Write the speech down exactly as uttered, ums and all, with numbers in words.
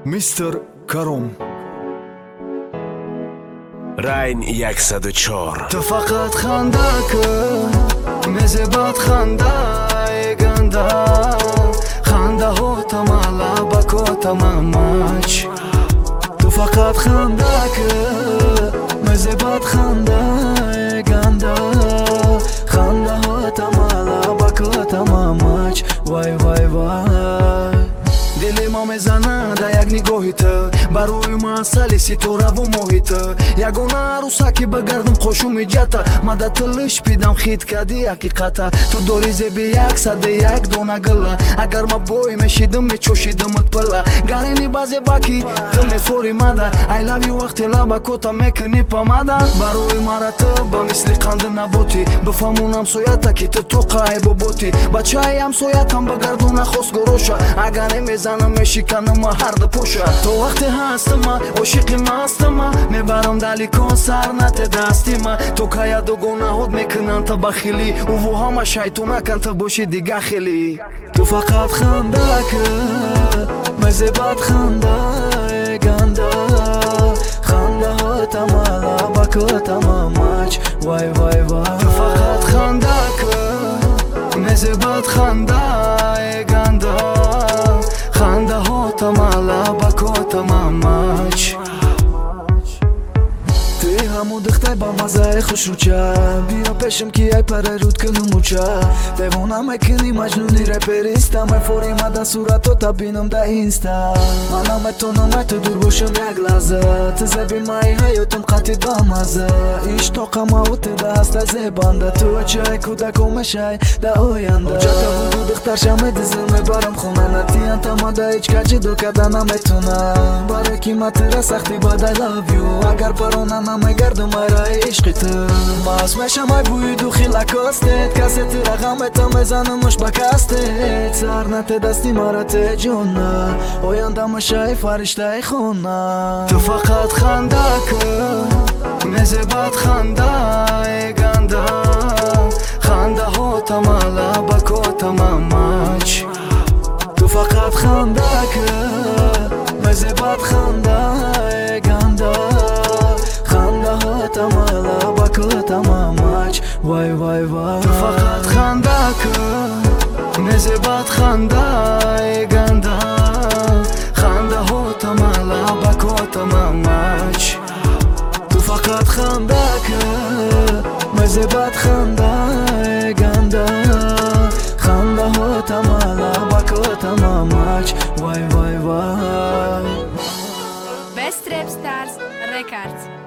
мистер Каром. Райн сто чотири. Ту фақат ханда кун, мезебат ханда э ганда. Хандаҳо тамала бако тамамач. Ту фақат ханда кун, мезебат ханда э ганда. Хандаҳо тамала бако тамамач. Вай вай вай. Дили мо мезанад як нигоҳи ту, барои масъали ситораву моҳи ту. Ягона арӯсаки ба гардум қошуми ҷата, мада тилиш пидам хит кади ҳақиқата. Ту дори зеби як саде як дона гила, агар ма бой мешидим мечошидимат пила. Гарини базе баки ту мефори мада, I love you вақте лаба кота мекунӣ помада. Барои мара ту ба мисли қанди наботӣ, бифаҳмонам соята ки ту тоқаи боботӣ. Бачаи ҳамсоятам ба гардона хос гороша, агар немезанам мешиканама ҳарда поша. То вақте ҳастама ошиқи мастама, мебарам даликон сар нате дастима. То кая дугонаҳот мекунанд та бахилӣ, уву ҳама шайтонакан та боши дига хелӣ. Ту фақат ханда кун, мезебат ханда э ганда. Хандаҳо тамала бако тамамач. Вай вай вай. Ту фақат ханда кун, мезебат ханда э ганда. Хандаҳо тамала бако тамамач. Ты ҳамун духтай ба мазаи хушрӯча, биё пешим ки ай параруд кунумуча. Девона мекунӣ маҷнуни репериста, мефоримада суратота бинам да инста. Манам метонам ай ту дур бошам як лаҳза, ту зеби маи ҳаётам қатъи бамаза. Иштоқама уте даста зебанда, ту чай кӯдако мешай да оянда. Ҳуҷата буду духтарша медизил мебарам хона, натиян тамада ҳеҷ ка ҷудо карда наметона. Барои ки ма тира сахти бад I love you, агар парона намегардам айраи ишқи ту. Маст мешам ай бӯи духи лакостет, касе ту рақамета мезанамаш ба кастет. Сар нате дасти мара те ҷона, оянда мешаи фариштаи хона. Ту фақат ханда кун, мезебат ханда э ганда. Хандаҳо тамала бако тамамач. Ту фақат ханда кун, мезебат ханда э ганда. Хандаҳо тамала бако тамамач. Вай вай вай. Ту фақат ханда кун, мезебат ханда э ганда. Хандаҳо тамала бако тамамач. Ту фақат ханда кун, мезебат ханда э ганда. Хандаҳо тамала бако тамамач. Вай вай вай. Best Rap Stars Records.